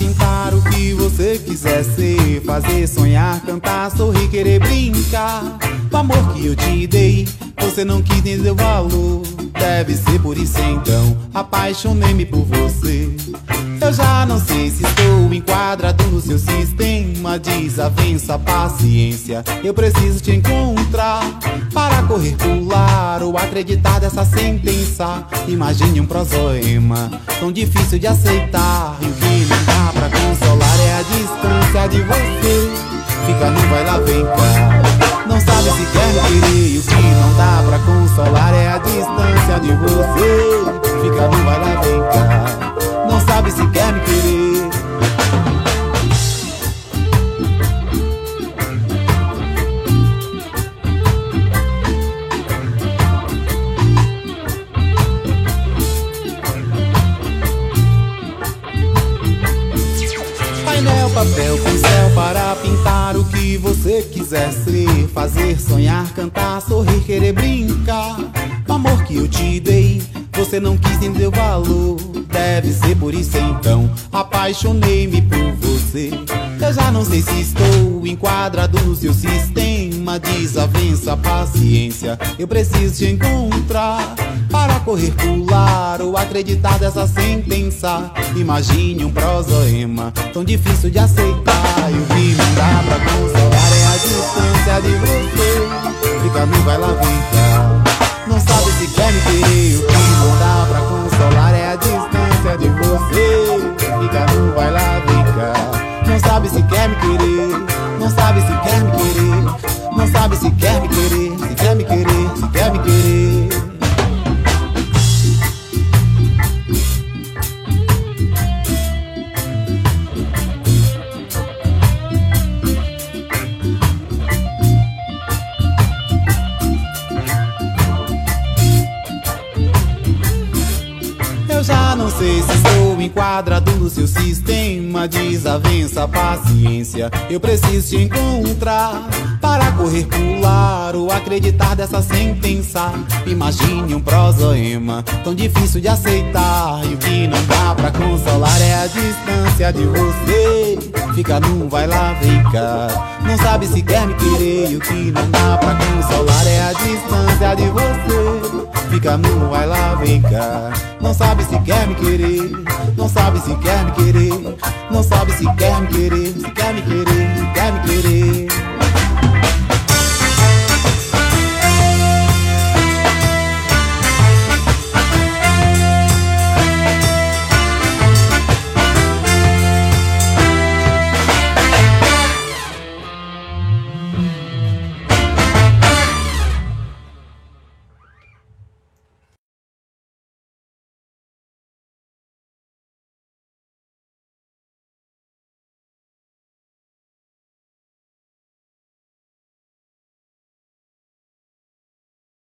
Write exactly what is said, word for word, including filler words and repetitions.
pintar o que você quiser ser, fazer, sonhar, cantar, sorrir, querer brincar. O amor que eu te dei, você não quis nem deu valor. Deve ser por isso então, apaixonei-me por você. Eu já não sei se estou enquadrado no seu sistema. Desavença, paciência, eu preciso te encontrar para correr, pular ou acreditar dessa sentença. Imagine um prosoema tão difícil de aceitar, e o que não dá pra consolar é a distância de você. Fica, não vai lá, vem cá. Não sabe se quer me querer, e o que não dá pra consolar é a distância de você. Fica, não vai lá, vem cá. Não sabe se quer me querer. Painel, papel, pincel para pintar o que você quiser ser, fazer, sonhar, cantar, sorrir, querer brincar. O amor que eu te dei, você não quis nem deu valor. Deve ser por isso então, apaixonei-me por você. Eu já não sei se estou enquadrado no seu sistema. Desavença, paciência, eu preciso te encontrar para correr, pular ou acreditar dessa sentença. Imagine um prosoema tão difícil de aceitar, e o que não dá pra consolar é a distância de você. Fica, não vai lá, vem cá. Não sabe se quer me querer, o que não dá pra consolar é a distância de você. Fica, não vai lá, vem cá. Não sabe se quer me querer, não sabe se quer me querer, não sabe se quer me querer, se quer me querer, se quer me querer. Eu já não sei se estou enquadrado no seu sistema. Desavença, paciência, eu preciso te encontrar para correr, pular ou acreditar dessa sentença. Imagine um prosoema tão difícil de aceitar, e o que não dá pra consolar é a distância de você. Fica, não vai lá, vem cá. Não sabe se quer me querer, e o que não dá pra consolar é a distância de você. Fica, não vai lá, vem cá. Não sabe se quer me querer, não sabe se quer me querer, não sabe se quer me querer, se quer me querer, se quer me querer.